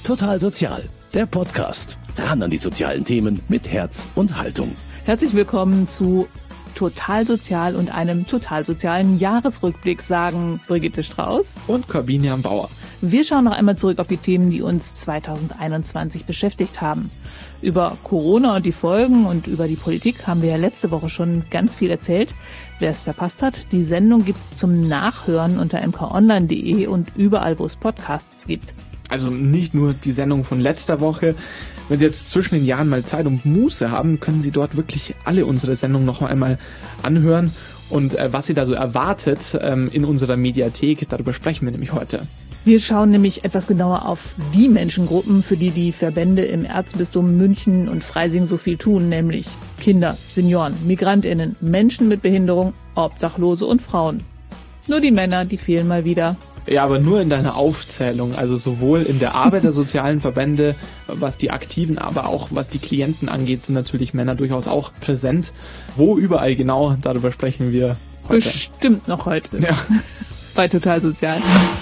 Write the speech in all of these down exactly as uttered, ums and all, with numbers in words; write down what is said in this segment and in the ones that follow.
Total Sozial, der Podcast. Ran an die sozialen Themen mit Herz und Haltung. Herzlich willkommen zu Total Sozial und einem total sozialen Jahresrückblick, sagen Brigitte Strauß und Corbinian Bauer. Wir schauen noch einmal zurück auf die Themen, die uns zwanzig einundzwanzig beschäftigt haben. Über Corona und die Folgen und über die Politik haben wir ja letzte Woche schon ganz viel erzählt. Wer es verpasst hat, die Sendung gibt's zum Nachhören unter m k online punkt d e und überall, wo es Podcasts gibt. Also nicht nur die Sendung von letzter Woche. Wenn Sie jetzt zwischen den Jahren mal Zeit und Muße haben, können Sie dort wirklich alle unsere Sendungen noch einmal anhören. Und äh, was Sie da so erwartet ähm, in unserer Mediathek, darüber sprechen wir nämlich heute. Wir schauen nämlich etwas genauer auf die Menschengruppen, für die die Verbände im Erzbistum München und Freising so viel tun, nämlich Kinder, Senioren, MigrantInnen, Menschen mit Behinderung, Obdachlose und Frauen. Nur die Männer, die fehlen mal wieder. Ja, aber nur in deiner Aufzählung, also sowohl in der Arbeit der sozialen Verbände, was die Aktiven, aber auch was die Klienten angeht, sind natürlich Männer durchaus auch präsent. Wo überall genau, darüber sprechen wir heute. Bestimmt noch heute. Ja. Bei Total Sozial.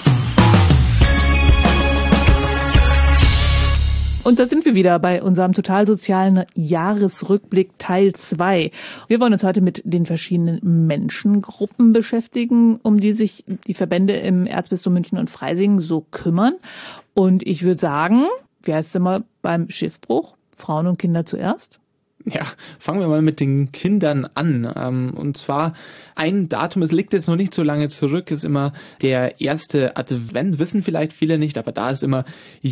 Und da sind wir wieder bei unserem total sozialen Jahresrückblick Teil zwei. Wir wollen uns heute mit den verschiedenen Menschengruppen beschäftigen, um die sich die Verbände im Erzbistum München und Freising so kümmern. Und ich würde sagen, wie heißt es immer beim Schiffbruch? Frauen und Kinder zuerst? Ja, fangen wir mal mit den Kindern an. Und zwar ein Datum, es liegt jetzt noch nicht so lange zurück, ist immer der erste Advent, wissen vielleicht viele nicht, aber da ist immer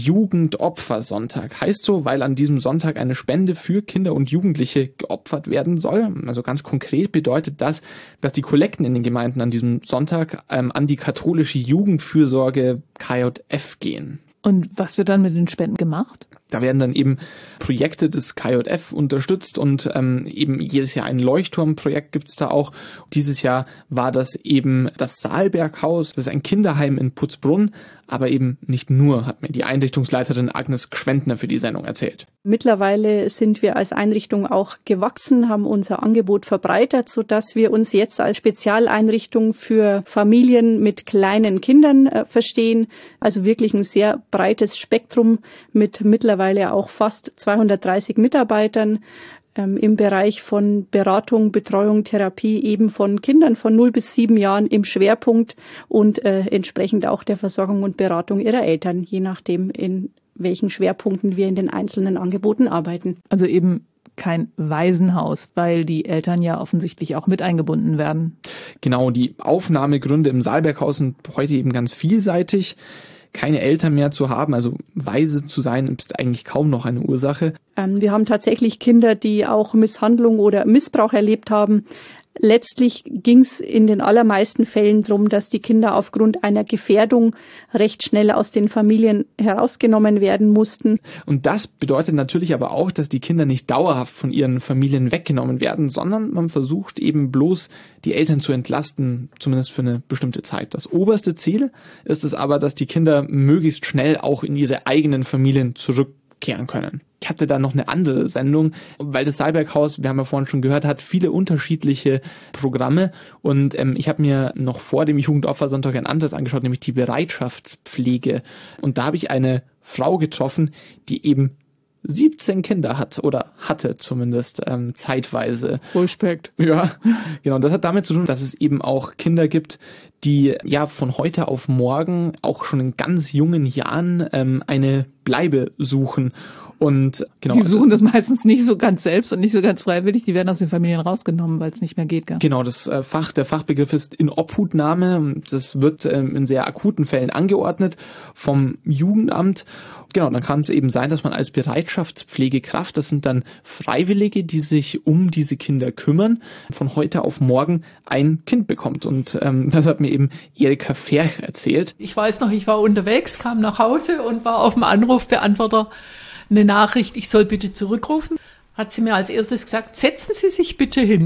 Jugendopfersonntag. Heißt so, weil an diesem Sonntag eine Spende für Kinder und Jugendliche geopfert werden soll. Also ganz konkret bedeutet das, dass die Kollekten in den Gemeinden an diesem Sonntag ähm, an die katholische Jugendfürsorge K J F gehen. Und was wird dann mit den Spenden gemacht? Da werden dann eben Projekte des K J F unterstützt und ähm, eben jedes Jahr ein Leuchtturmprojekt gibt's da auch. Dieses Jahr war das eben das Saalberghaus, das ist ein Kinderheim in Putzbrunn, aber eben nicht nur, hat mir die Einrichtungsleiterin Agnes Gschwendner für die Sendung erzählt. Mittlerweile sind wir als Einrichtung auch gewachsen, haben unser Angebot verbreitert, sodass wir uns jetzt als Spezialeinrichtung für Familien mit kleinen Kindern äh, verstehen. Also wirklich ein sehr breites Spektrum mit mittlerweile auch fast zweihundertdreißig Mitarbeitern ähm, im Bereich von Beratung, Betreuung, Therapie eben von Kindern von null bis sieben Jahren im Schwerpunkt und äh, entsprechend auch der Versorgung und Beratung ihrer Eltern, je nachdem in welchen Schwerpunkten wir in den einzelnen Angeboten arbeiten. Also eben kein Waisenhaus, weil die Eltern ja offensichtlich auch mit eingebunden werden. Genau, die Aufnahmegründe im Saalberghaus sind heute eben ganz vielseitig. Keine Eltern mehr zu haben, also Waise zu sein, ist eigentlich kaum noch eine Ursache. Ähm, wir haben tatsächlich Kinder, die auch Misshandlung oder Missbrauch erlebt haben. Letztlich ging es in den allermeisten Fällen darum, dass die Kinder aufgrund einer Gefährdung recht schnell aus den Familien herausgenommen werden mussten. Und das bedeutet natürlich aber auch, dass die Kinder nicht dauerhaft von ihren Familien weggenommen werden, sondern man versucht eben bloß, die Eltern zu entlasten, zumindest für eine bestimmte Zeit. Das oberste Ziel ist es aber, dass die Kinder möglichst schnell auch in ihre eigenen Familien zurückkehren können. Ich hatte da noch eine andere Sendung, weil das Saalberghaus, wir haben ja vorhin schon gehört, hat viele unterschiedliche Programme und ähm, ich habe mir noch vor dem Jugendopfersonntag ein anderes angeschaut, nämlich die Bereitschaftspflege. Und da habe ich eine Frau getroffen, die eben siebzehn Kinder hat oder hatte zumindest ähm, zeitweise. Respekt. Ja, genau. Und das hat damit zu tun, dass es eben auch Kinder gibt, die ja von heute auf morgen auch schon in ganz jungen Jahren ähm, eine Bleibe suchen. Und genau, die suchen das meistens nicht so ganz selbst und nicht so ganz freiwillig. Die werden aus den Familien rausgenommen, weil es nicht mehr geht. Gell? Genau, das Fach, der Fachbegriff ist Inobhutnahme. Das wird ähm, in sehr akuten Fällen angeordnet vom Jugendamt. Genau, dann kann es eben sein, dass man als Bereitschaftspflegekraft, das sind dann Freiwillige, die sich um diese Kinder kümmern, von heute auf morgen ein Kind bekommt. Und ähm, das hat mir eben Erika Ferch erzählt. Ich weiß noch, ich war unterwegs, kam nach Hause und war auf dem Anrufbeantworter eine Nachricht, ich soll bitte zurückrufen. Hat sie mir als erstes gesagt, setzen Sie sich bitte hin.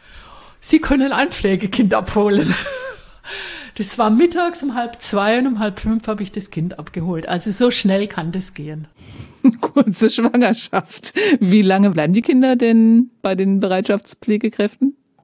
Sie können ein Pflegekind abholen. Das war mittags um halb zwei und um halb fünf habe ich das Kind abgeholt. Also so schnell kann das gehen. Kurze Schwangerschaft. Wie lange bleiben die Kinder denn bei den Bereitschaftspflegekräften?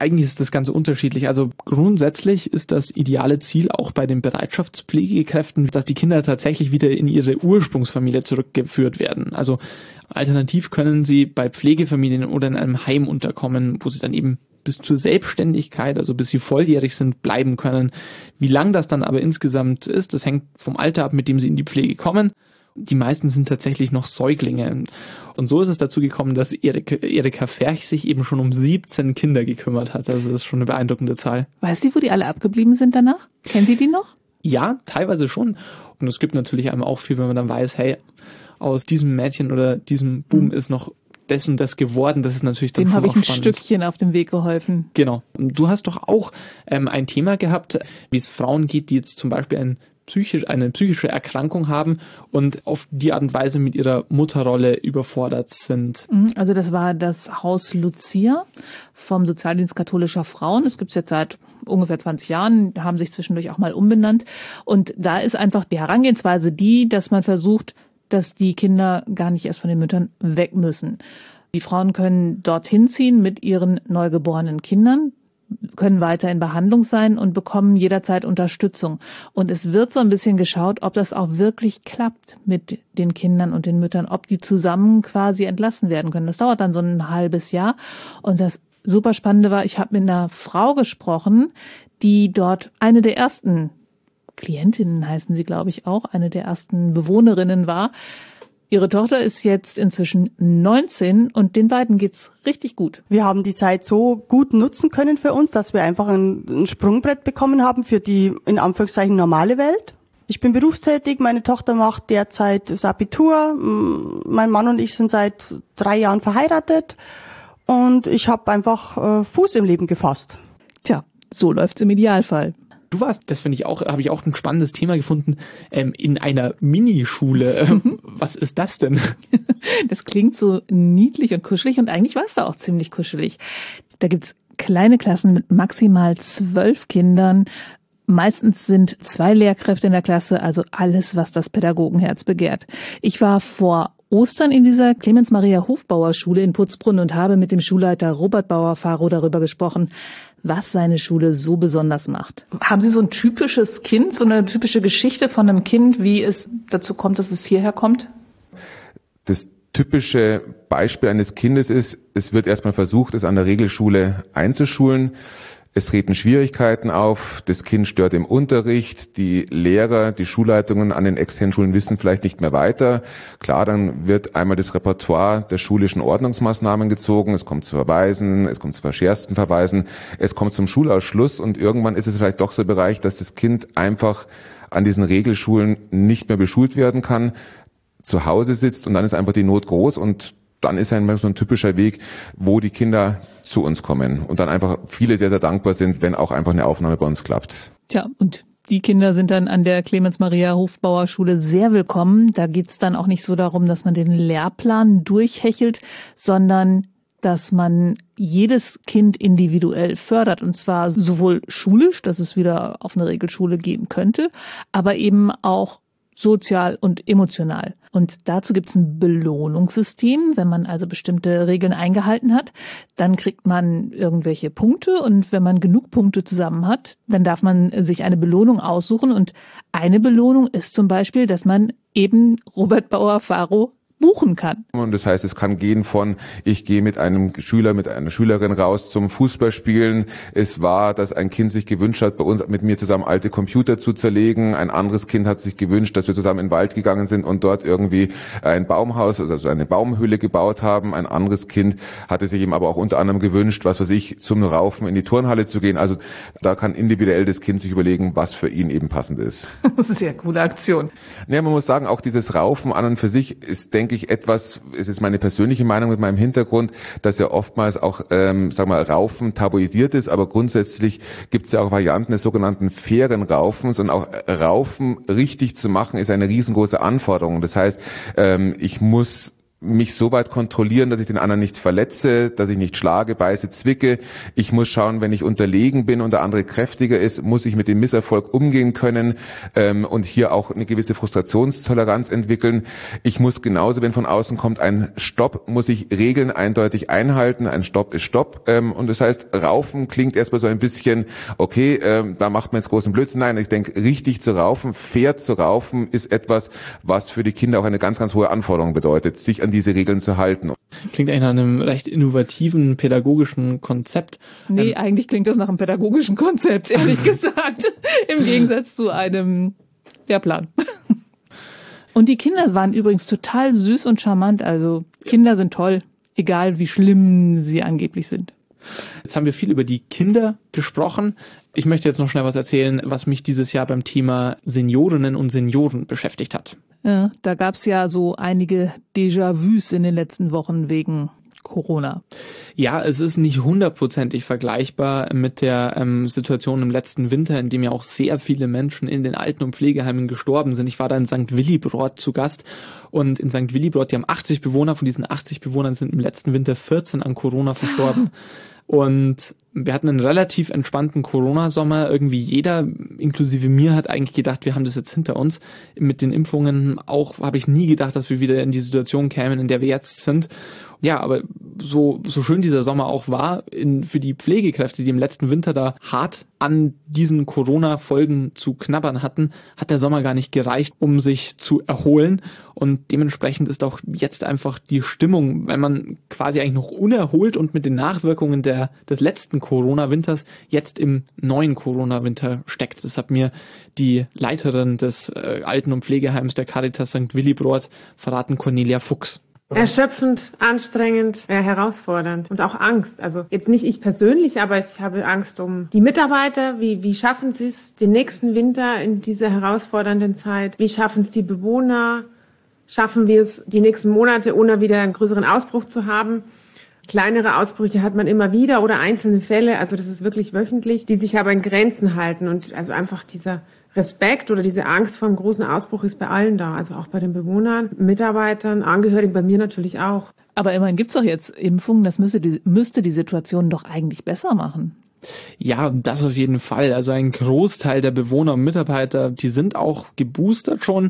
Eigentlich ist das Ganze unterschiedlich. Also grundsätzlich ist das ideale Ziel auch bei den Bereitschaftspflegekräften, dass die Kinder tatsächlich wieder in ihre Ursprungsfamilie zurückgeführt werden. Also alternativ können sie bei Pflegefamilien oder in einem Heim unterkommen, wo sie dann eben bis zur Selbstständigkeit, also bis sie volljährig sind, bleiben können. Wie lang das dann aber insgesamt ist, das hängt vom Alter ab, mit dem sie in die Pflege kommen. Die meisten sind tatsächlich noch Säuglinge. Und so ist es dazu gekommen, dass Erika, Erika Ferch sich eben schon um siebzehn Kinder gekümmert hat. Also das ist schon eine beeindruckende Zahl. Weißt du, wo die alle abgeblieben sind danach? Kennt ihr die noch? Ja, teilweise schon. Und es gibt natürlich einem auch viel, wenn man dann weiß, hey, aus diesem Mädchen oder diesem Buben mhm. ist noch das und das geworden. Das ist natürlich dann Dem schon habe ich auch ein spannend. Stückchen auf dem Weg geholfen. Genau. Und du hast doch auch ähm, ein Thema gehabt, wie es Frauen geht, die jetzt zum Beispiel ein psychisch, eine psychische Erkrankung haben und auf die Art und Weise mit ihrer Mutterrolle überfordert sind. Also das war das Haus Lucia vom Sozialdienst katholischer Frauen. Das gibt es jetzt seit ungefähr zwanzig Jahren, haben sich zwischendurch auch mal umbenannt. Und da ist einfach die Herangehensweise die, dass man versucht, dass die Kinder gar nicht erst von den Müttern weg müssen. Die Frauen können dorthin ziehen mit ihren neugeborenen Kindern, können weiter in Behandlung sein und bekommen jederzeit Unterstützung. Und es wird so ein bisschen geschaut, ob das auch wirklich klappt mit den Kindern und den Müttern, ob die zusammen quasi entlassen werden können. Das dauert dann so ein halbes Jahr. Und das super Spannende war, ich habe mit einer Frau gesprochen, die dort eine der ersten Klientinnen, heißen sie, glaube ich, auch, eine der ersten Bewohnerinnen war. Ihre Tochter ist jetzt inzwischen neunzehn und den beiden geht's richtig gut. Wir haben die Zeit so gut nutzen können für uns, dass wir einfach ein, ein Sprungbrett bekommen haben für die, in Anführungszeichen, normale Welt. Ich bin berufstätig, meine Tochter macht derzeit das Abitur, mein Mann und ich sind seit drei Jahren verheiratet und ich habe einfach äh, Fuß im Leben gefasst. Tja, so läuft's im Idealfall. Du warst, das finde ich auch, habe ich auch ein spannendes Thema gefunden, ähm, in einer Minischule. Ähm, was ist das denn? Das klingt so niedlich und kuschelig und eigentlich war es da auch ziemlich kuschelig. Da gibt's kleine Klassen mit maximal zwölf Kindern. Meistens sind zwei Lehrkräfte in der Klasse, also alles, was das Pädagogenherz begehrt. Ich war vor Ostern in dieser Clemens-Maria-Hofbauer-Schule in Putzbrunn und habe mit dem Schulleiter Robert Bauer-Faro darüber gesprochen, was seine Schule so besonders macht. Haben Sie so ein typisches Kind, so eine typische Geschichte von einem Kind, wie es dazu kommt, dass es hierher kommt? Das typische Beispiel eines Kindes ist, es wird erstmal versucht, es an der Regelschule einzuschulen. Es treten Schwierigkeiten auf, das Kind stört im Unterricht, die Lehrer, die Schulleitungen an den externen Schulen wissen vielleicht nicht mehr weiter. Klar, dann wird einmal das Repertoire der schulischen Ordnungsmaßnahmen gezogen, es kommt zu Verweisen, es kommt zu verschärften Verweisen, es kommt zum Schulausschluss und irgendwann ist es vielleicht doch so ein Bereich, dass das Kind einfach an diesen Regelschulen nicht mehr beschult werden kann, zu Hause sitzt und dann ist einfach die Not groß und dann ist einmal so ein typischer Weg, wo die Kinder zu uns kommen und dann einfach viele sehr, sehr dankbar sind, wenn auch einfach eine Aufnahme bei uns klappt. Tja, und die Kinder sind dann an der Clemens-Maria-Hofbauer-Schule sehr willkommen. Da geht's dann auch nicht so darum, dass man den Lehrplan durchhechelt, sondern dass man jedes Kind individuell fördert. Und zwar sowohl schulisch, dass es wieder auf eine Regelschule gehen könnte, aber eben auch sozial und emotional. Und dazu gibt es ein Belohnungssystem. Wenn man also bestimmte Regeln eingehalten hat, dann kriegt man irgendwelche Punkte. Und wenn man genug Punkte zusammen hat, dann darf man sich eine Belohnung aussuchen. Und eine Belohnung ist zum Beispiel, dass man eben Robert Bauer-Faro buchen kann. Und das heißt, es kann gehen von, ich gehe mit einem Schüler, mit einer Schülerin raus zum Fußballspielen. Es war, dass ein Kind sich gewünscht hat, bei uns mit mir zusammen alte Computer zu zerlegen. Ein anderes Kind hat sich gewünscht, dass wir zusammen in den Wald gegangen sind und dort irgendwie ein Baumhaus, also eine Baumhöhle gebaut haben. Ein anderes Kind hatte sich eben aber auch unter anderem gewünscht, was weiß ich, zum Raufen in die Turnhalle zu gehen. Also da kann individuell das Kind sich überlegen, was für ihn eben passend ist. Sehr coole Aktion. Ja, man muss sagen, auch dieses Raufen an und für sich ist, denke ich, etwas, es ist meine persönliche Meinung mit meinem Hintergrund, dass ja oftmals auch, ähm, sag mal, Raufen tabuisiert ist, aber grundsätzlich gibt es ja auch Varianten des sogenannten fairen Raufens und auch Raufen richtig zu machen ist eine riesengroße Anforderung. Das heißt, ähm, ich muss mich so weit kontrollieren, dass ich den anderen nicht verletze, dass ich nicht schlage, beiße, zwicke. Ich muss schauen, wenn ich unterlegen bin und der andere kräftiger ist, muss ich mit dem Misserfolg umgehen können ähm, und hier auch eine gewisse Frustrationstoleranz entwickeln. Ich muss genauso, wenn von außen kommt ein Stopp, muss ich Regeln eindeutig einhalten. Ein Stopp ist Stopp. Ähm, und das heißt, Raufen klingt erstmal so ein bisschen, okay, ähm, da macht man jetzt großen Blödsinn. Nein, ich denke, richtig zu raufen, fair zu raufen, ist etwas, was für die Kinder auch eine ganz, ganz hohe Anforderung bedeutet, sich an diese Regeln zu halten. Klingt eigentlich nach einem recht innovativen pädagogischen Konzept. Nee, ähm, eigentlich klingt das nach einem pädagogischen Konzept, ehrlich gesagt. Im Gegensatz zu einem Lehrplan. Und die Kinder waren übrigens total süß und charmant. Also Kinder sind toll, egal wie schlimm sie angeblich sind. Jetzt haben wir viel über die Kinder gesprochen. Ich möchte jetzt noch schnell was erzählen, was mich dieses Jahr beim Thema Seniorinnen und Senioren beschäftigt hat. Ja, da gab's ja so einige Déjà-vus in den letzten Wochen wegen Corona. Ja, es ist nicht hundertprozentig vergleichbar mit der ähm, Situation im letzten Winter, in dem ja auch sehr viele Menschen in den Alten- und Pflegeheimen gestorben sind. Ich war da in Sankt Willibrord zu Gast und in Sankt Willibrord, die haben achtzig Bewohner, von diesen achtzig Bewohnern sind im letzten Winter vierzehn an Corona verstorben. Und wir hatten einen relativ entspannten Corona-Sommer. Irgendwie jeder, inklusive mir, hat eigentlich gedacht, wir haben das jetzt hinter uns. Mit den Impfungen auch habe ich nie gedacht, dass wir wieder in die Situation kämen, in der wir jetzt sind. Ja, aber so so schön dieser Sommer auch war, in, für die Pflegekräfte, die im letzten Winter da hart an diesen Corona-Folgen zu knabbern hatten, hat der Sommer gar nicht gereicht, um sich zu erholen. Und dementsprechend ist auch jetzt einfach die Stimmung, wenn man quasi eigentlich noch unerholt und mit den Nachwirkungen der des letzten Corona-Winters jetzt im neuen Corona-Winter steckt. Das hat mir die Leiterin des äh, Alten- und Pflegeheims der Caritas Sankt Willibrord verraten, Cornelia Fuchs. Erschöpfend, anstrengend, äh, herausfordernd und auch Angst. Also jetzt nicht ich persönlich, aber ich habe Angst um die Mitarbeiter. Wie, wie schaffen sie es den nächsten Winter in dieser herausfordernden Zeit? Wie schaffen es die Bewohner? Schaffen wir es die nächsten Monate, ohne wieder einen größeren Ausbruch zu haben? Kleinere Ausbrüche hat man immer wieder oder einzelne Fälle, also das ist wirklich wöchentlich, die sich aber in Grenzen halten und also einfach dieser Respekt oder diese Angst vor einem großen Ausbruch ist bei allen da, also auch bei den Bewohnern, Mitarbeitern, Angehörigen, bei mir natürlich auch. Aber immerhin gibt's doch jetzt Impfungen, das müsste die, müsste die Situation doch eigentlich besser machen. Ja, das auf jeden Fall. Also ein Großteil der Bewohner und Mitarbeiter, die sind auch geboostert schon.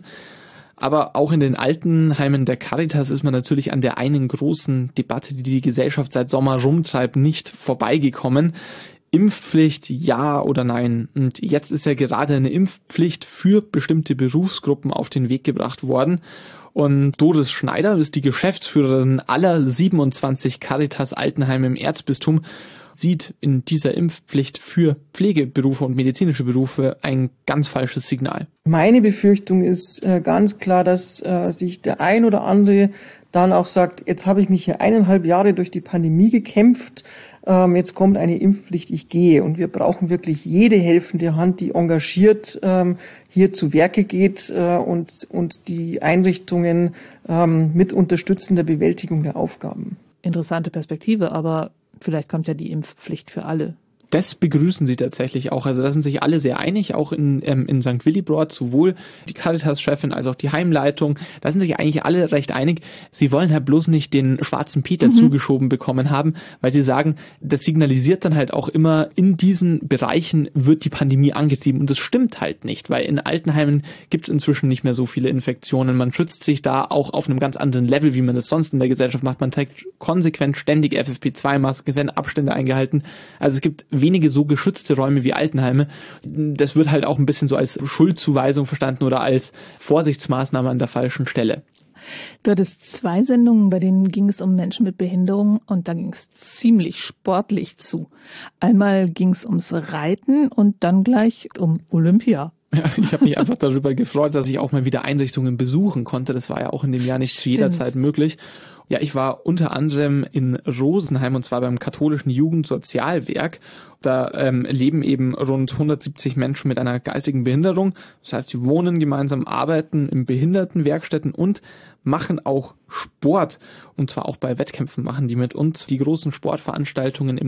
Aber auch in den Altenheimen der Caritas ist man natürlich an der einen großen Debatte, die die Gesellschaft seit Sommer rumtreibt, nicht vorbeigekommen. Impfpflicht, ja oder nein? Und jetzt ist ja gerade eine Impfpflicht für bestimmte Berufsgruppen auf den Weg gebracht worden. Und Doris Schneider ist die Geschäftsführerin aller siebenundzwanzig Caritas-Altenheime im Erzbistum, sieht in dieser Impfpflicht für Pflegeberufe und medizinische Berufe ein ganz falsches Signal. Meine Befürchtung ist äh, ganz klar, dass äh, sich der ein oder andere dann auch sagt, jetzt habe ich mich hier eineinhalb Jahre durch die Pandemie gekämpft, ähm, jetzt kommt eine Impfpflicht, ich gehe. Und wir brauchen wirklich jede helfende Hand, die engagiert ähm, hier zu Werke geht äh, und, und die Einrichtungen ähm, mit unterstützen der Bewältigung der Aufgaben. Interessante Perspektive, aber vielleicht kommt ja die Impfpflicht für alle. Das begrüßen sie tatsächlich auch. Also da sind sich alle sehr einig, auch in, ähm, in Sankt Willibrord, sowohl die Caritas-Chefin als auch die Heimleitung. Da sind sich eigentlich alle recht einig. Sie wollen halt bloß nicht den schwarzen Peter mhm. zugeschoben bekommen haben, weil sie sagen, das signalisiert dann halt auch immer, in diesen Bereichen wird die Pandemie angetrieben. Und das stimmt halt nicht, weil in Altenheimen gibt es inzwischen nicht mehr so viele Infektionen. Man schützt sich da auch auf einem ganz anderen Level, wie man das sonst in der Gesellschaft macht. Man trägt konsequent ständig F F P zwei Masken, werden Abstände eingehalten. Also es gibt wenige so geschützte Räume wie Altenheime. Das wird halt auch ein bisschen so als Schuldzuweisung verstanden oder als Vorsichtsmaßnahme an der falschen Stelle. Du hattest zwei Sendungen, bei denen ging es um Menschen mit Behinderung und da ging es ziemlich sportlich zu. Einmal ging es ums Reiten und dann gleich um Olympia. Ja, ich habe mich einfach darüber gefreut, dass ich auch mal wieder Einrichtungen besuchen konnte. Das war ja auch in dem Jahr nicht zu jeder Zeit möglich. Ja, ich war unter anderem in Rosenheim und zwar beim katholischen Jugendsozialwerk. Da ähm, leben eben rund hundertsiebzig Menschen mit einer geistigen Behinderung. Das heißt, die wohnen gemeinsam, arbeiten in Behindertenwerkstätten und machen auch Sport. Und zwar auch bei Wettkämpfen machen die mit. Und die großen Sportveranstaltungen im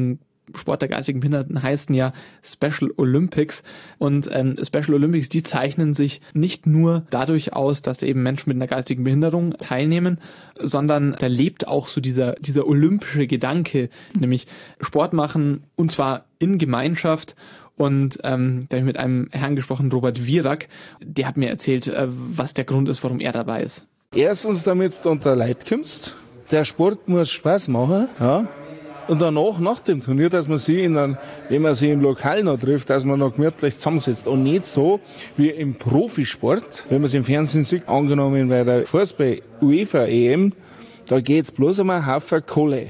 Sport der geistigen Behinderten heißen ja Special Olympics. Und ähm, Special Olympics, die zeichnen sich nicht nur dadurch aus, dass eben Menschen mit einer geistigen Behinderung teilnehmen, sondern da lebt auch so dieser, dieser olympische Gedanke, nämlich Sport machen, und zwar in Gemeinschaft. Und ähm, da habe ich mit einem Herrn gesprochen, Robert Wierak, der hat mir erzählt, äh, was der Grund ist, warum er dabei ist. Erstens, damit du unter Leute kommst. Der Sport muss Spaß machen, ja. Und danach, nach dem Turnier, dass man sich in einem, wenn man sich im Lokal noch trifft, dass man noch gemütlich zusammensetzt. Und nicht so wie im Profisport, wenn man es im Fernsehen sieht, angenommen bei der Fußball-UEFA-E M, da geht's bloß um einen Haufen Kohle.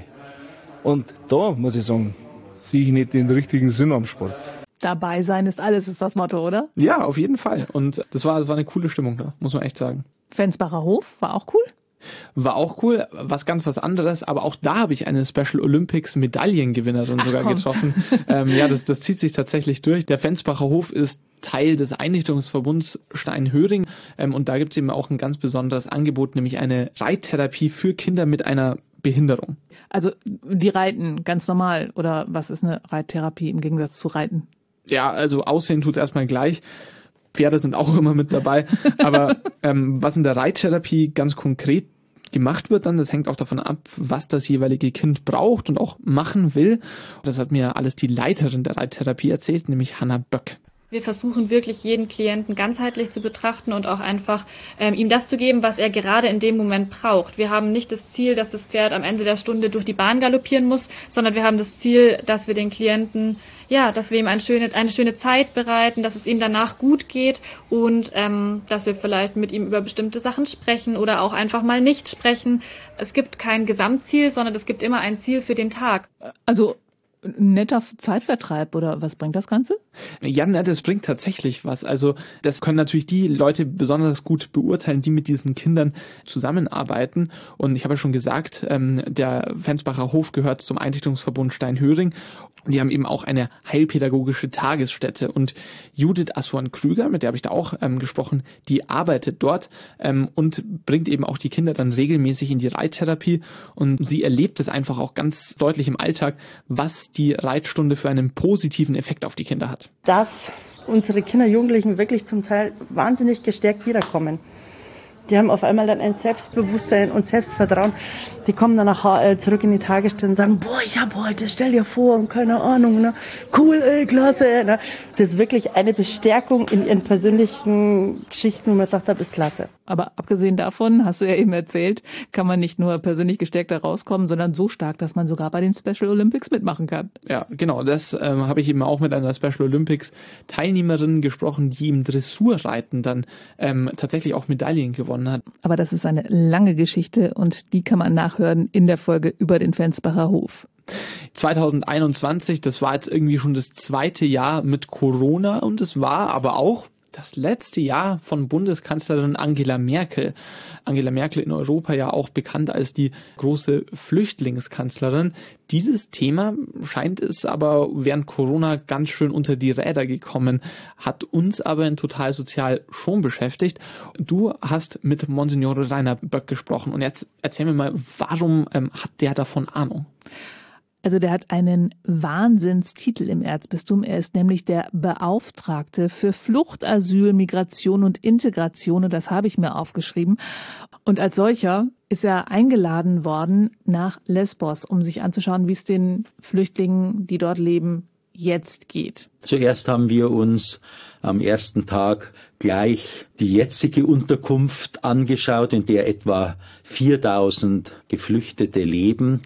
Und da, muss ich sagen, sehe ich nicht den richtigen Sinn am Sport. Dabei sein ist alles, ist das Motto, oder? Ja, auf jeden Fall. Und das war, das war eine coole Stimmung da, muss man echt sagen. Fensbacher Hof war auch cool? War auch cool, was ganz was anderes, aber auch da habe ich eine Special Olympics Medaillengewinnerin Ach, sogar komm. getroffen. ähm, ja, das, das zieht sich tatsächlich durch. Der Fensbacher Hof ist Teil des Einrichtungsverbunds Steinhöring ähm, und da gibt es eben auch ein ganz besonderes Angebot, nämlich eine Reittherapie für Kinder mit einer Behinderung. Also die reiten ganz normal, oder was ist eine Reittherapie im Gegensatz zu Reiten? Ja, also aussehen tut es erstmal gleich. Pferde sind auch immer mit dabei. Aber ähm, was in der Reittherapie ganz konkret gemacht wird dann, das hängt auch davon ab, was das jeweilige Kind braucht und auch machen will. Das hat mir alles die Leiterin der Reittherapie erzählt, nämlich Hanna Böck. Wir versuchen wirklich jeden Klienten ganzheitlich zu betrachten und auch einfach ähm, ihm das zu geben, was er gerade in dem Moment braucht. Wir haben nicht das Ziel, dass das Pferd am Ende der Stunde durch die Bahn galoppieren muss, sondern wir haben das Ziel, dass wir den Klienten, ja, dass wir ihm eine schöne, eine schöne Zeit bereiten, dass es ihm danach gut geht und ähm, dass wir vielleicht mit ihm über bestimmte Sachen sprechen oder auch einfach mal nicht sprechen. Es gibt kein Gesamtziel, sondern es gibt immer ein Ziel für den Tag. Also ein netter Zeitvertreib, oder was bringt das Ganze? Ja, ne, das bringt tatsächlich was. Also das können natürlich die Leute besonders gut beurteilen, die mit diesen Kindern zusammenarbeiten. Und ich habe ja schon gesagt, ähm, der Fensbacher Hof gehört zum Einrichtungsverbund Steinhöring. Die haben eben auch eine heilpädagogische Tagesstätte. Und Judith Assuan-Krüger, mit der habe ich da auch ähm, gesprochen, die arbeitet dort ähm, und bringt eben auch die Kinder dann regelmäßig in die Reittherapie. Und sie erlebt es einfach auch ganz deutlich im Alltag, was die Reitstunde für einen positiven Effekt auf die Kinder hat. Dass unsere Kinder, Jugendlichen wirklich zum Teil wahnsinnig gestärkt wiederkommen. Die haben auf einmal dann ein Selbstbewusstsein und Selbstvertrauen. Die kommen dann nachher zurück in die Tagesstätte und sagen, boah, ich habe heute, stell dir vor, und keine Ahnung, ne? Cool, ey, klasse. Ne? Das ist wirklich eine Bestärkung in ihren persönlichen Geschichten, wo man sagt, das ist klasse. Aber abgesehen davon, hast du ja eben erzählt, kann man nicht nur persönlich gestärkt da rauskommen, sondern so stark, dass man sogar bei den Special Olympics mitmachen kann. Ja, genau. Das ähm, habe ich eben auch mit einer Special Olympics Teilnehmerin gesprochen, die im Dressurreiten dann ähm, tatsächlich auch Medaillen gewonnen hat. Aber das ist eine lange Geschichte und die kann man nachhören in der Folge über den Fensbacher Hof. zwanzig einundzwanzig, das war jetzt irgendwie schon das zweite Jahr mit Corona und es war aber auch das letzte Jahr von Bundeskanzlerin Angela Merkel. Angela Merkel in Europa ja auch bekannt als die große Flüchtlingskanzlerin. Dieses Thema scheint es aber während Corona ganz schön unter die Räder gekommen, hat uns aber in Total Sozial schon beschäftigt. Du hast mit Monsignore Rainer Böck gesprochen und jetzt erzähl mir mal, warum ähm, hat der davon Ahnung? Also der hat einen Wahnsinnstitel im Erzbistum. Er ist nämlich der Beauftragte für Flucht, Asyl, Migration und Integration. Und das habe ich mir aufgeschrieben. Und als solcher ist er eingeladen worden nach Lesbos, um sich anzuschauen, wie es den Flüchtlingen, die dort leben, jetzt geht. Zuerst haben wir uns am ersten Tag gleich die jetzige Unterkunft angeschaut, in der etwa viertausend Geflüchtete leben.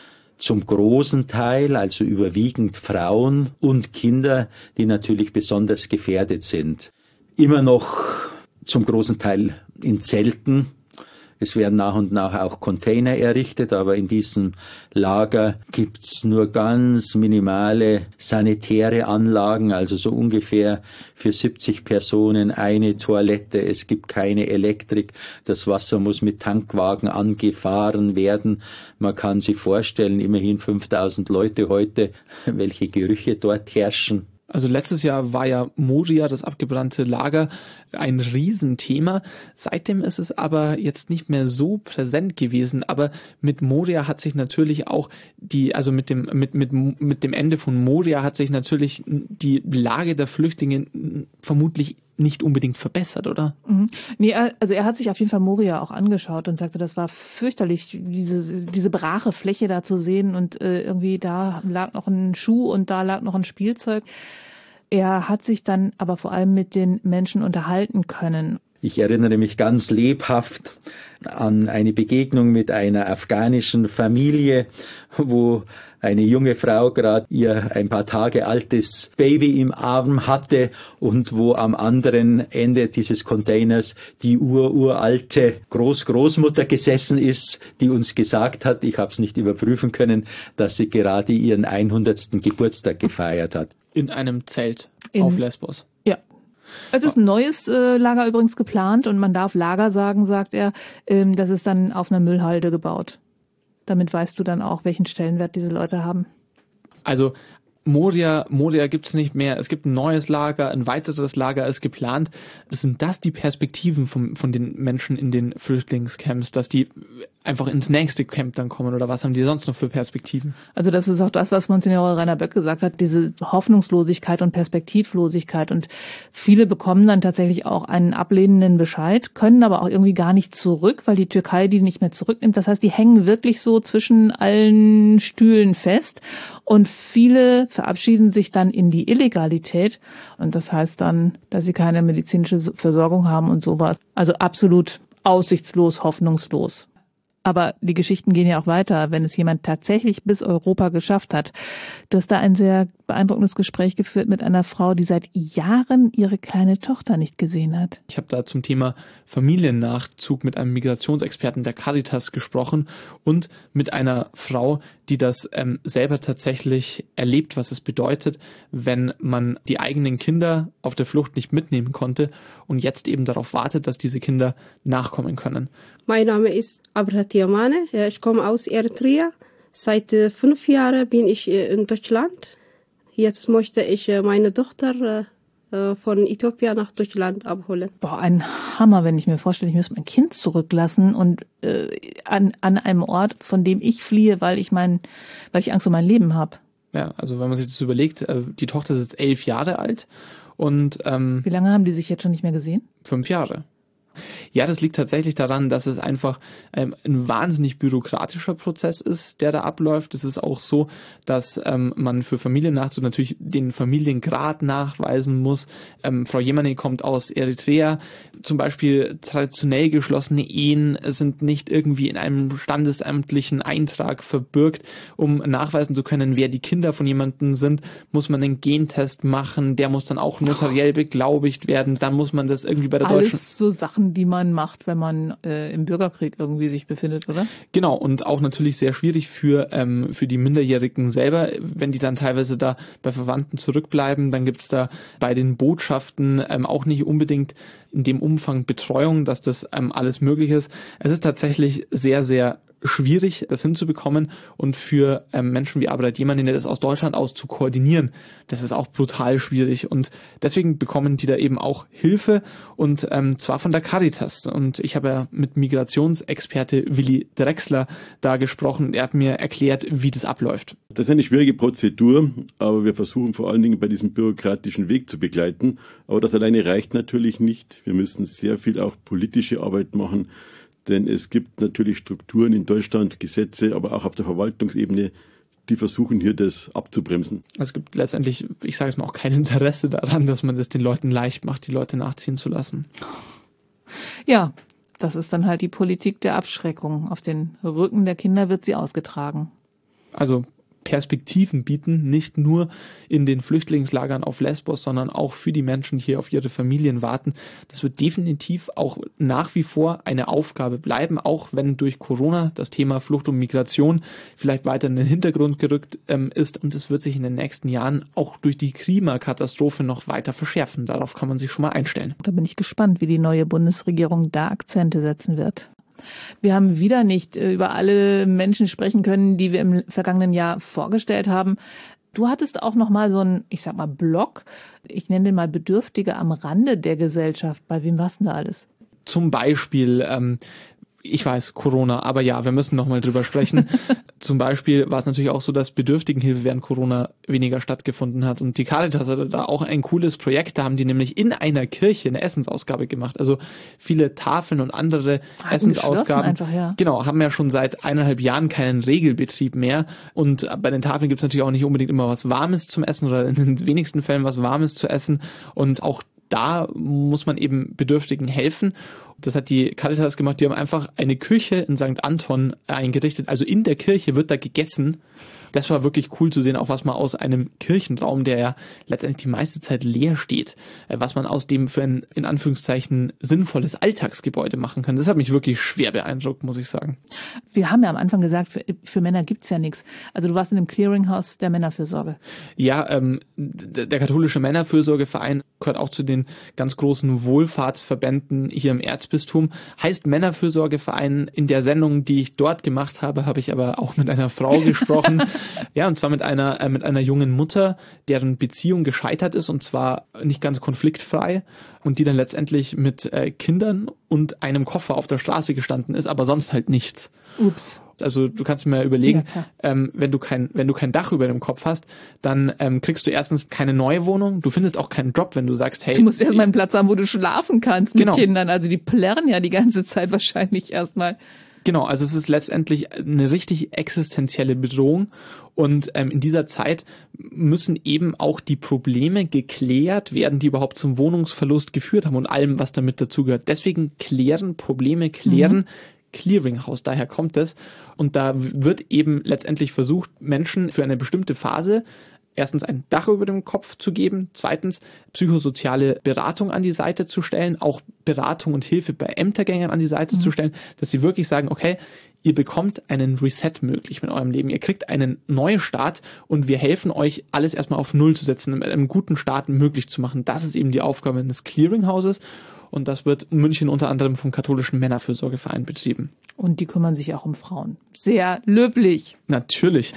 Zum großen Teil, also überwiegend Frauen und Kinder, die natürlich besonders gefährdet sind. Immer noch zum großen Teil in Zelten. Es werden nach und nach auch Container errichtet, aber in diesem Lager gibt's nur ganz minimale sanitäre Anlagen, also so ungefähr für siebzig Personen eine Toilette. Es gibt keine Elektrik. Das Wasser muss mit Tankwagen angefahren werden. Man kann sich vorstellen, immerhin fünftausend Leute heute, welche Gerüche dort herrschen. Also letztes Jahr war ja Moria, das abgebrannte Lager, ein Riesenthema. Seitdem ist es aber jetzt nicht mehr so präsent gewesen. Aber mit Moria hat sich natürlich auch die, also mit dem, mit, mit, mit dem Ende von Moria hat sich natürlich die Lage der Flüchtlinge vermutlich nicht unbedingt verbessert, oder? Mhm. Nee, also er hat sich auf jeden Fall Moria auch angeschaut und sagte, das war fürchterlich, diese, diese brache Fläche da zu sehen und äh, irgendwie da lag noch ein Schuh und da lag noch ein Spielzeug. Er hat sich dann aber vor allem mit den Menschen unterhalten können. Ich erinnere mich ganz lebhaft an eine Begegnung mit einer afghanischen Familie, wo eine junge Frau gerade ihr ein paar Tage altes Baby im Arm hatte und wo am anderen Ende dieses Containers die ururalte Großgroßmutter gesessen ist, die uns gesagt hat, ich habe es nicht überprüfen können, dass sie gerade ihren hundertsten Geburtstag gefeiert hat. In einem Zelt In, auf Lesbos. Ja. Es ist ein neues äh, Lager übrigens geplant und man darf Lager sagen, sagt er. Ähm, das ist dann auf einer Müllhalde gebaut. Damit weißt du dann auch, welchen Stellenwert diese Leute haben. Also Moria, Moria gibt's nicht mehr. Es gibt ein neues Lager, ein weiteres Lager ist geplant. Sind das die Perspektiven von, von den Menschen in den Flüchtlingscamps, dass die einfach ins nächste Camp dann kommen oder was haben die sonst noch für Perspektiven? Also das ist auch das, was Monsignore Rainer Böck gesagt hat, diese Hoffnungslosigkeit und Perspektivlosigkeit. Und viele bekommen dann tatsächlich auch einen ablehnenden Bescheid, können aber auch irgendwie gar nicht zurück, weil die Türkei die nicht mehr zurücknimmt. Das heißt, die hängen wirklich so zwischen allen Stühlen fest und viele verabschieden sich dann in die Illegalität. Und das heißt dann, dass sie keine medizinische Versorgung haben und sowas. Also absolut aussichtslos, hoffnungslos. Aber die Geschichten gehen ja auch weiter, wenn es jemand tatsächlich bis Europa geschafft hat. Du hast da ein sehr beeindruckendes Gespräch geführt mit einer Frau, die seit Jahren ihre kleine Tochter nicht gesehen hat. Ich habe da zum Thema Familiennachzug mit einem Migrationsexperten der Caritas gesprochen und mit einer Frau, die das ähm, selber tatsächlich erlebt, was es bedeutet, wenn man die eigenen Kinder auf der Flucht nicht mitnehmen konnte und jetzt eben darauf wartet, dass diese Kinder nachkommen können. Mein Name ist Abrahat Yamane, ich komme aus Eritrea. Seit fünf Jahren bin ich in Deutschland. Jetzt möchte ich meine Tochter von Äthiopien nach Deutschland abholen. Boah, ein Hammer, wenn ich mir vorstelle, ich müsste mein Kind zurücklassen und äh, an, an einem Ort, von dem ich fliehe, weil ich mein, weil ich Angst um mein Leben habe. Ja, also wenn man sich das überlegt, die Tochter ist jetzt elf Jahre alt und ähm, wie lange haben die sich jetzt schon nicht mehr gesehen? Fünf Jahre. Ja, das liegt tatsächlich daran, dass es einfach ähm, ein wahnsinnig bürokratischer Prozess ist, der da abläuft. Es ist auch so, dass ähm, man für Familiennachzug natürlich den Familiengrad nachweisen muss. Ähm, Frau Yamane kommt aus Eritrea. Zum Beispiel traditionell geschlossene Ehen sind nicht irgendwie in einem standesamtlichen Eintrag verbürgt. Um nachweisen zu können, wer die Kinder von jemandem sind, muss man einen Gentest machen. Der muss dann auch notariell beglaubigt werden. Dann muss man das irgendwie bei der Alles deutschen... so Sachen, die man macht, wenn man äh, im Bürgerkrieg irgendwie sich befindet, oder? Genau, und auch natürlich sehr schwierig für ähm, für die Minderjährigen selber, wenn die dann teilweise da bei Verwandten zurückbleiben, dann gibt's da bei den Botschaften ähm, auch nicht unbedingt in dem Umfang Betreuung, dass das ähm, alles möglich ist. Es ist tatsächlich sehr, sehr schwierig, das hinzubekommen und für ähm, Menschen wie Abrahat Yamane, das aus Deutschland aus zu koordinieren, das ist auch brutal schwierig und deswegen bekommen die da eben auch Hilfe und ähm, zwar von der Caritas und ich habe ja mit Migrationsexperte Willi Drechsler da gesprochen, er hat mir erklärt, wie das abläuft. Das ist eine schwierige Prozedur, aber wir versuchen vor allen Dingen bei diesem bürokratischen Weg zu begleiten, aber das alleine reicht natürlich nicht, wir müssen sehr viel auch politische Arbeit machen. Denn es gibt natürlich Strukturen in Deutschland, Gesetze, aber auch auf der Verwaltungsebene, die versuchen hier das abzubremsen. Es gibt letztendlich, ich sage es mal, auch kein Interesse daran, dass man das den Leuten leicht macht, die Leute nachziehen zu lassen. Ja, das ist dann halt die Politik der Abschreckung. Auf den Rücken der Kinder wird sie ausgetragen. Also Perspektiven bieten, nicht nur in den Flüchtlingslagern auf Lesbos, sondern auch für die Menschen, die hier auf ihre Familien warten. Das wird definitiv auch nach wie vor eine Aufgabe bleiben, auch wenn durch Corona das Thema Flucht und Migration vielleicht weiter in den Hintergrund gerückt ähm, ist und es wird sich in den nächsten Jahren auch durch die Klimakatastrophe noch weiter verschärfen. Darauf kann man sich schon mal einstellen. Da bin ich gespannt, wie die neue Bundesregierung da Akzente setzen wird. Wir haben wieder nicht über alle Menschen sprechen können, die wir im vergangenen Jahr vorgestellt haben. Du hattest auch noch mal so einen, ich sag mal, Blog. Ich nenne den mal Bedürftige am Rande der Gesellschaft. Bei wem war's denn da alles? Zum Beispiel, ähm, ich weiß, Corona, aber ja, wir müssen noch mal drüber sprechen. Zum Beispiel war es natürlich auch so, dass Bedürftigenhilfe während Corona weniger stattgefunden hat. Und die Caritas hatte da auch ein cooles Projekt. Da haben die nämlich in einer Kirche eine Essensausgabe gemacht. Also viele Tafeln und andere Hatten Essensausgaben. Einfach, ja. Genau, haben ja schon seit eineinhalb Jahren keinen Regelbetrieb mehr. Und bei den Tafeln gibt es natürlich auch nicht unbedingt immer was Warmes zum Essen oder in den wenigsten Fällen was Warmes zu essen. Und auch da muss man eben Bedürftigen helfen. Das hat die Caritas gemacht. Die haben einfach eine Küche in Sankt Anton eingerichtet. Also in der Kirche wird da gegessen. Das war wirklich cool zu sehen, auch was man aus einem Kirchenraum, der ja letztendlich die meiste Zeit leer steht, was man aus dem für ein, in Anführungszeichen, sinnvolles Alltagsgebäude machen kann. Das hat mich wirklich schwer beeindruckt, muss ich sagen. Wir haben ja am Anfang gesagt, für, für Männer gibt's ja nichts. Also du warst in dem Clearinghouse der Männerfürsorge. Ja, ähm, der katholische Männerfürsorgeverein gehört auch zu den ganz großen Wohlfahrtsverbänden hier im Erzbistum. Heißt Männerfürsorgeverein. In der Sendung, die ich dort gemacht habe, habe ich aber auch mit einer Frau gesprochen. Ja, und zwar mit einer äh, mit einer jungen Mutter, deren Beziehung gescheitert ist, und zwar nicht ganz konfliktfrei, und die dann letztendlich mit äh, Kindern und einem Koffer auf der Straße gestanden ist, aber sonst halt nichts. Ups. Also du kannst dir mal überlegen, ja, ähm, wenn du kein wenn du kein Dach über dem Kopf hast, dann ähm, kriegst du erstens keine neue Wohnung, du findest auch keinen Job, wenn du sagst, hey... Du musst erstmal einen Platz haben, wo du schlafen kannst mit genau. Kindern, also die plärren ja die ganze Zeit wahrscheinlich erstmal. Genau, also es ist letztendlich eine richtig existenzielle Bedrohung, und ähm, in dieser Zeit müssen eben auch die Probleme geklärt werden, die überhaupt zum Wohnungsverlust geführt haben und allem, was damit dazugehört. Deswegen klären, Probleme klären, mhm. Clearinghouse, daher kommt es. Und da wird eben letztendlich versucht, Menschen für eine bestimmte Phase erstens ein Dach über dem Kopf zu geben, zweitens psychosoziale Beratung an die Seite zu stellen, auch Beratung und Hilfe bei Ämtergängern an die Seite mhm. zu stellen, dass sie wirklich sagen, okay, ihr bekommt einen Reset möglich mit eurem Leben, ihr kriegt einen Neustart und wir helfen euch, alles erstmal auf Null zu setzen, mit einem guten Start möglich zu machen. Das ist eben die Aufgabe des Clearinghouses, und das wird in München unter anderem vom katholischen Männerfürsorgeverein betrieben. Und die kümmern sich auch um Frauen. Sehr löblich. Natürlich.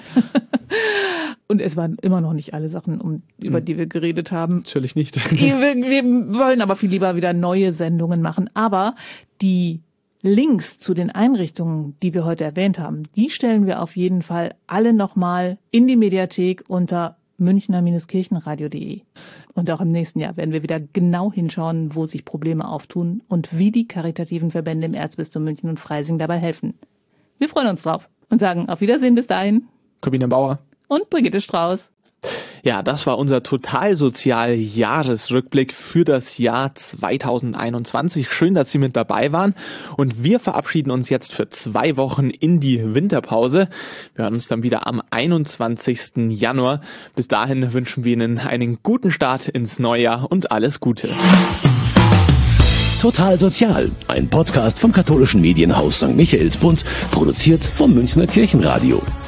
Und es waren immer noch nicht alle Sachen, um, über die wir geredet haben. Natürlich nicht. wir, wir wollen aber viel lieber wieder neue Sendungen machen. Aber die Links zu den Einrichtungen, die wir heute erwähnt haben, die stellen wir auf jeden Fall alle nochmal in die Mediathek unter münchner kirchenradio punkt de. Und auch im nächsten Jahr werden wir wieder genau hinschauen, wo sich Probleme auftun und wie die karitativen Verbände im Erzbistum München und Freising dabei helfen. Wir freuen uns drauf und sagen auf Wiedersehen bis dahin. Corbina Bauer und Brigitte Strauß. Ja, das war unser Totalsozial-Jahresrückblick für das Jahr zweitausendeinundzwanzig. Schön, dass Sie mit dabei waren. Und wir verabschieden uns jetzt für zwei Wochen in die Winterpause. Wir hören uns dann wieder am einundzwanzigsten Januar. Bis dahin wünschen wir Ihnen einen guten Start ins Neujahr und alles Gute. Total Sozial, ein Podcast vom katholischen Medienhaus Sankt Michaelsbund, produziert vom Münchner Kirchenradio.